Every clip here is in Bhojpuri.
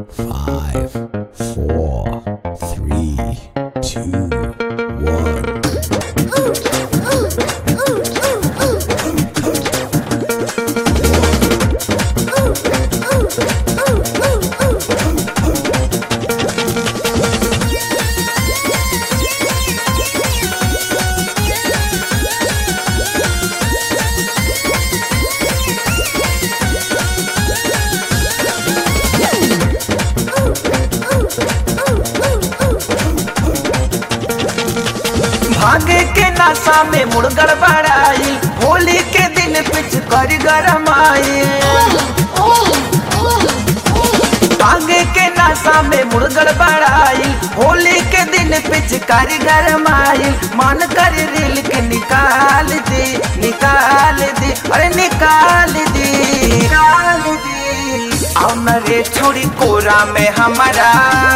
5, 4, 3, 2, 1. भागे के नशा में मुड़ गड़बड़ाई, होली के दिन पिच कर गरमाई। भागे के नशा में मुड़ गड़बड़ाई, होली के दिन पिच कर गरमाई। मन कर रेल के निकाल दे, निकाल दे, अरे निकाल दे, निकाल दे। आओ न रे छोड़ी कोरा में हमारा,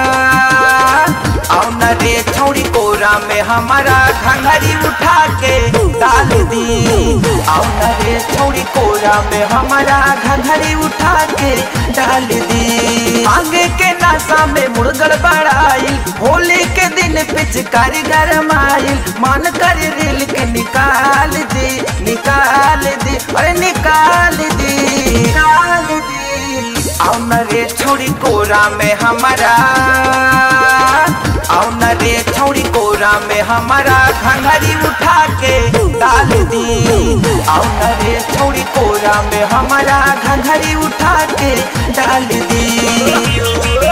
आओ न रे छोड़ी कोरा में हमारा घंघरी उठा के डाल दी। आओ न रे छोड़ी कोरा में हमारा घंघरी उठा के डाल दी। आगे के नशा में मुड़ गड़बड़ाई, होली के दिन पिचकारी गरमाई। मन कर रेल के निकाल दे, निकाल दे, अरे निकाल दे, निकाल दे। आओ न रे छोड़ी कोरा में हमारा, आओ न रे छोड़ी कोरा में हमारा घंघरी उठा के डाल दी। आओ न रे छोड़ी कोरा में हमारा घंघरी उठा के डाल दी।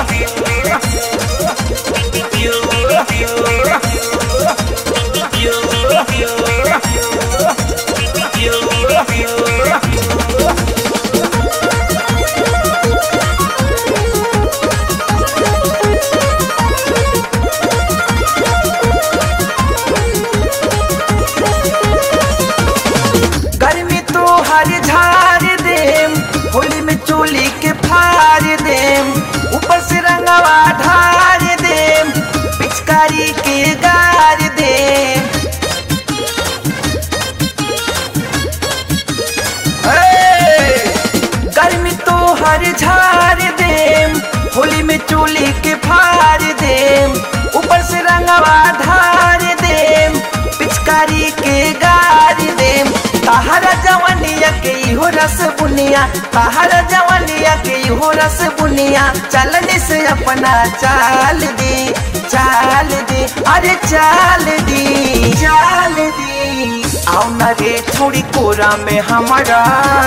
होली में चोली के फाड़ देम, ऊपर से रंगवा ढार देम, पिचकारी के गार देम। गर्मी तो हर झार देम, होली में चोली के फाड़ देम, ऊपर से रंगवा ढार देम, पिचकारी के गार देम। ताहरा जवानिया के इहो रस बुनिया, ताहरा जवानिया के इहो रस बुनिया। चलने से अपना चाल दी, चाल दी, अरे चाल दी, चाल दी। आओ न रे छोड़ी कोरा में हमारा,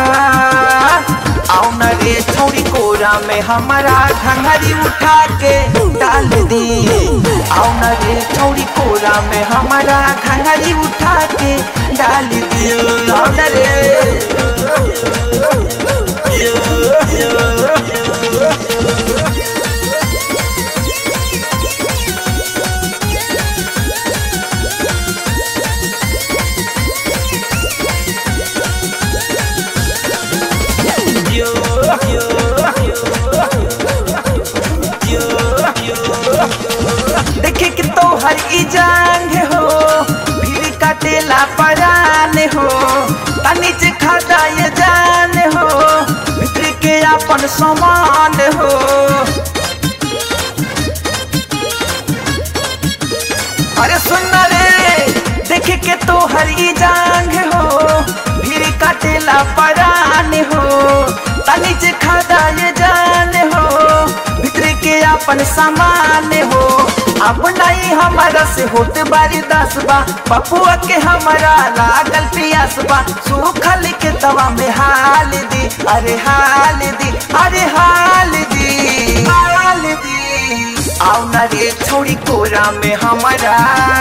आओ न रे छोड़ी कोरा में हमारा घंघरी उठा के डाल दी। आओ न रे छोड़ी कोरा में हमारा घंघरी उठा के डाल दी। आओ न रे देखे कि तो हर ई जांग हो, भीड़ काटेला परान हो, नीचे खाता ये जान हो, भीतर के अपन समान हो। अरे सुन रे, देखे के तो हर ई जांग हो, भीड़ काटेला परान हो, नीचे खाता ये जान हो, भीतर के अपन समान हो। अब नहीं हमारा से होत बारी दस बा, पपुआ के हमारा लागल पियास बा। सूखल के तवा में हाल दी, अरे हाल दी, अरे हाल दी, हाल दी। आओ न रे छोड़ी कोरा में हमारा,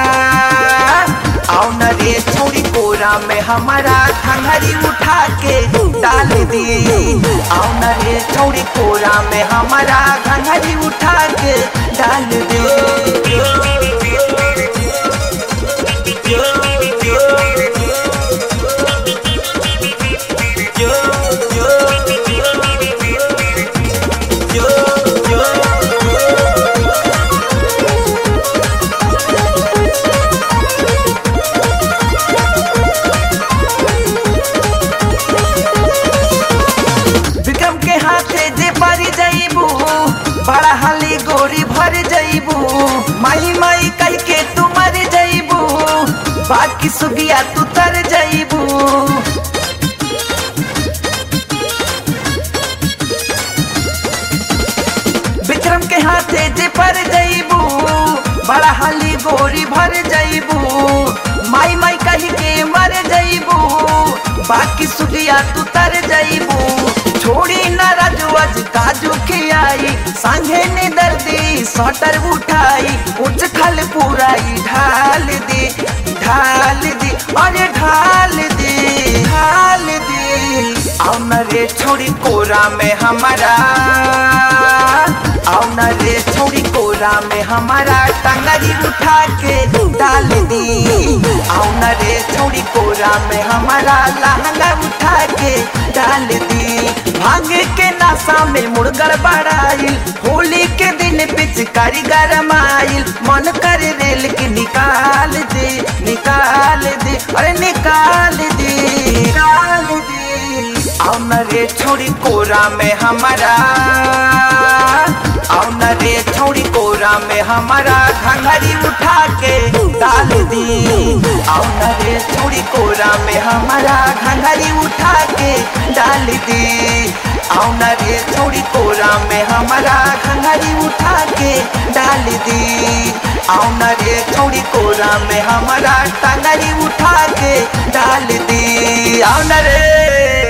आओ न रे छोड़ी कोरा में हमारा घंघरी उठा के डाल दी। आओ न रे छोड़ी कोरा में हमारा घंघरी उठा के डाल दी। बड़ा सुगिया तू तर जईबू। विक्रम के हाथे जे पर जईबू, बड़ा हाली गोरी भर जईबू। माई माई कही के मर जईबू, बाकी सुगिया तू तर जईबू। छोड़ी न राजू आज काजू खियाई, संगे ने दर्दी सटर उठाई। उच खल पूराई ढाल दे, ढाल दे, अरे ढाल दे, ढाल दे। आओ न रे छोड़ी कोरा में हमारा, आओ न रे छोड़ी कोरा में हमारा, टंगरी उठा के डाल दी। आओ न रे छोड़ी कोरा में हमारा, लहंगा उठा के डाल दी। भांग के नशा में मुड़ गड़बड़ाइल, होली के दिन पिचकारी गरमाइल। मन कर रेल के निकाल दे, निकाल दे, अरे निकाल दे, निकाल दे। आओ न रे छोड़ी कोरा में हमारा, आओ न रे छोड़ी कोरा में हमारा, घंघरी उठा के डाल दी। आओ न रे छोड़ी कोरा में हमारा, घंघरी उठा के डाल दी। आओ न रे छोड़ी कोरा में हमारा, घंघरी उठा के डाल दी। आओ न रे छोड़ी कोरा में हमारा, टंगरी उठा के डाल दी। आओ न रे।